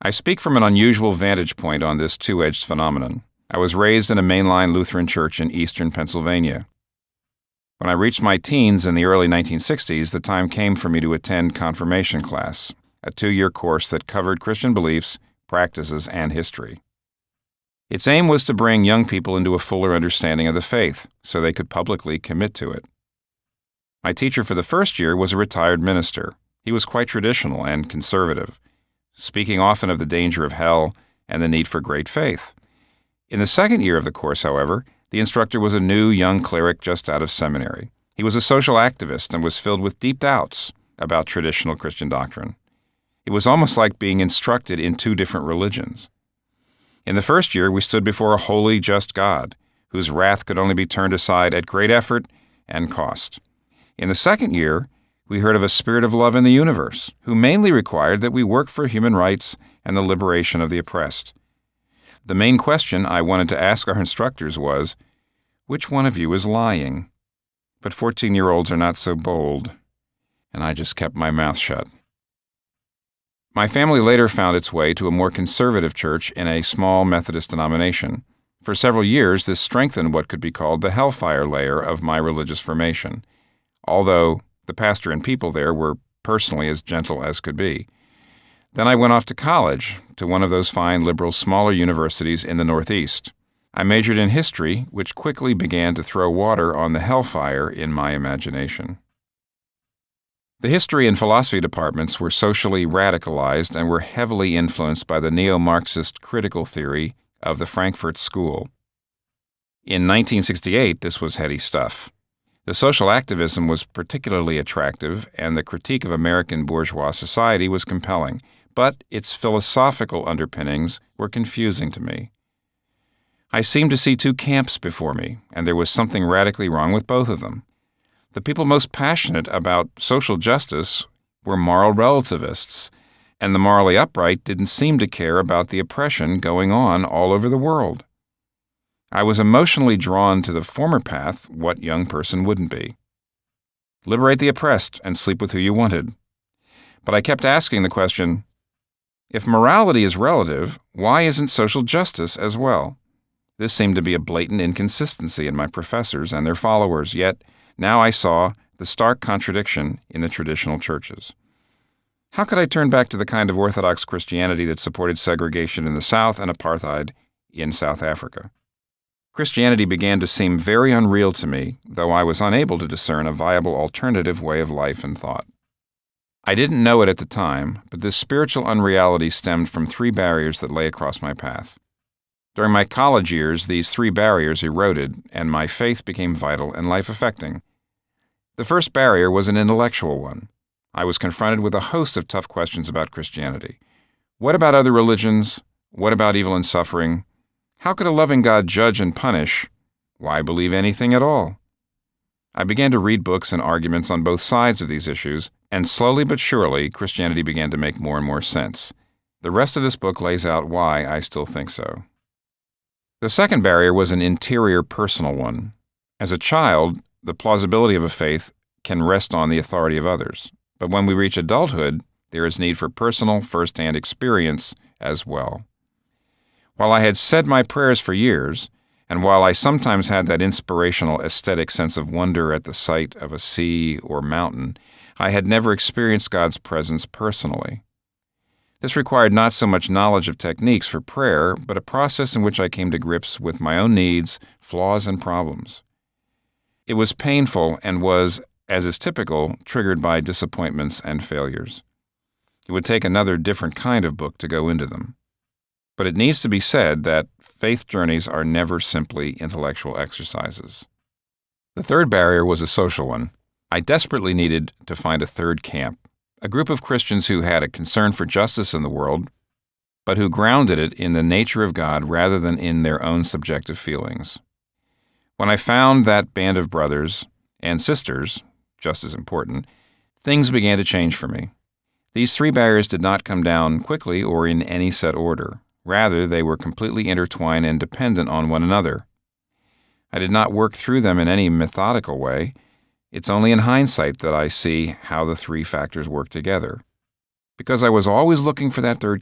I speak from an unusual vantage point on this two-edged phenomenon. I was raised in a mainline Lutheran church in eastern Pennsylvania. When I reached my teens in the early 1960s, the time came for me to attend confirmation class, a 2-year course that covered Christian beliefs, practices, and history. Its aim was to bring young people into a fuller understanding of the faith so they could publicly commit to it. My teacher for the first year was a retired minister. He was quite traditional and conservative, speaking often of the danger of hell and the need for great faith. In the second year of the course, however, the instructor was a new young cleric just out of seminary. He was a social activist and was filled with deep doubts about traditional Christian doctrine. It was almost like being instructed in two different religions. In the first year, we stood before a holy, just God, whose wrath could only be turned aside at great effort and cost. In the second year, we heard of a spirit of love in the universe, who mainly required that we work for human rights and the liberation of the oppressed. The main question I wanted to ask our instructors was, which one of you is lying? But 14-year-olds are not so bold, and I just kept my mouth shut. My family later found its way to a more conservative church in a small Methodist denomination. For several years, this strengthened what could be called the hellfire layer of my religious formation, although the pastor and people there were personally as gentle as could be. Then I went off to college, to one of those fine liberal smaller universities in the Northeast. I majored in history, which quickly began to throw water on the hellfire in my imagination. The history and philosophy departments were socially radicalized and were heavily influenced by the neo-Marxist critical theory of the Frankfurt School. In 1968, this was heady stuff. The social activism was particularly attractive, and the critique of American bourgeois society was compelling, but its philosophical underpinnings were confusing to me. I seemed to see two camps before me, and there was something radically wrong with both of them. The people most passionate about social justice were moral relativists, and the morally upright didn't seem to care about the oppression going on all over the world. I was emotionally drawn to the former path. What young person wouldn't be? Liberate the oppressed and sleep with who you wanted. But I kept asking the question, if morality is relative, why isn't social justice as well? This seemed to be a blatant inconsistency in my professors and their followers, yet now I saw the stark contradiction in the traditional churches. How could I turn back to the kind of Orthodox Christianity that supported segregation in the South and apartheid in South Africa? Christianity began to seem very unreal to me, though I was unable to discern a viable alternative way of life and thought. I didn't know it at the time, but this spiritual unreality stemmed from 3 barriers that lay across my path. During my college years, these 3 barriers eroded, and my faith became vital and life-affecting. The first barrier was an intellectual one. I was confronted with a host of tough questions about Christianity. What about other religions? What about evil and suffering? How could a loving God judge and punish? Why believe anything at all? I began to read books and arguments on both sides of these issues, and slowly but surely, Christianity began to make more and more sense. The rest of this book lays out why I still think so. The second barrier was an interior, personal one. As a child, the plausibility of a faith can rest on the authority of others. But when we reach adulthood, there is need for personal, first-hand experience as well. While I had said my prayers for years, and while I sometimes had that inspirational aesthetic sense of wonder at the sight of a sea or mountain, I had never experienced God's presence personally. This required not so much knowledge of techniques for prayer, but a process in which I came to grips with my own needs, flaws, and problems. It was painful and was, as is typical, triggered by disappointments and failures. It would take another different kind of book to go into them. But it needs to be said that faith journeys are never simply intellectual exercises. The third barrier was a social one. I desperately needed to find a third camp, a group of Christians who had a concern for justice in the world, but who grounded it in the nature of God rather than in their own subjective feelings. When I found that band of brothers and sisters, just as important, things began to change for me. These 3 barriers did not come down quickly or in any set order. Rather, they were completely intertwined and dependent on one another. I did not work through them in any methodical way. It's only in hindsight that I see how the 3 factors work together. Because I was always looking for that third